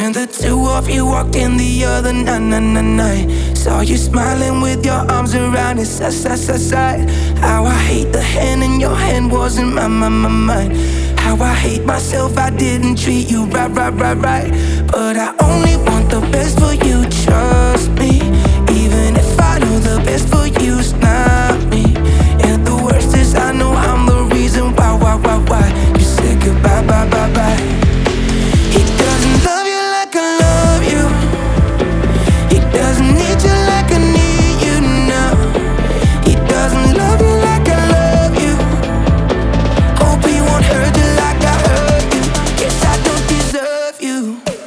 And the two of you walked in the other night. Saw you smiling with your arms around his side. How I hate the hand in your hand wasn't mine. How I hate myself, I didn't treat you right. But I only want the best for you, trust me. Even if I know the best for you's not me. And the worst is I know I'm the reason why you said goodbye, bye. He doesn't love you like I love you. He doesn't need you like I need you now. He doesn't love you like I love you. Hope he won't hurt you like I hurt you. Guess I don't deserve you.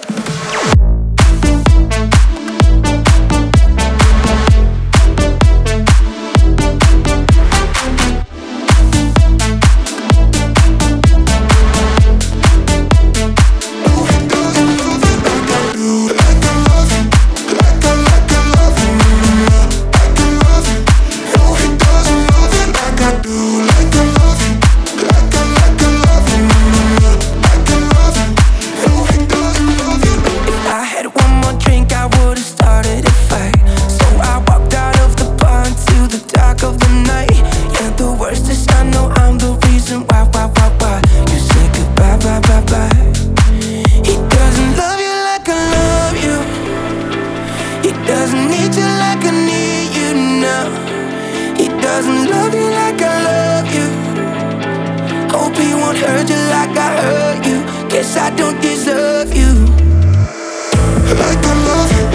Doesn't love you like I love you. Hope he won't hurt you like I hurt you. Guess I don't deserve you. Like I love you.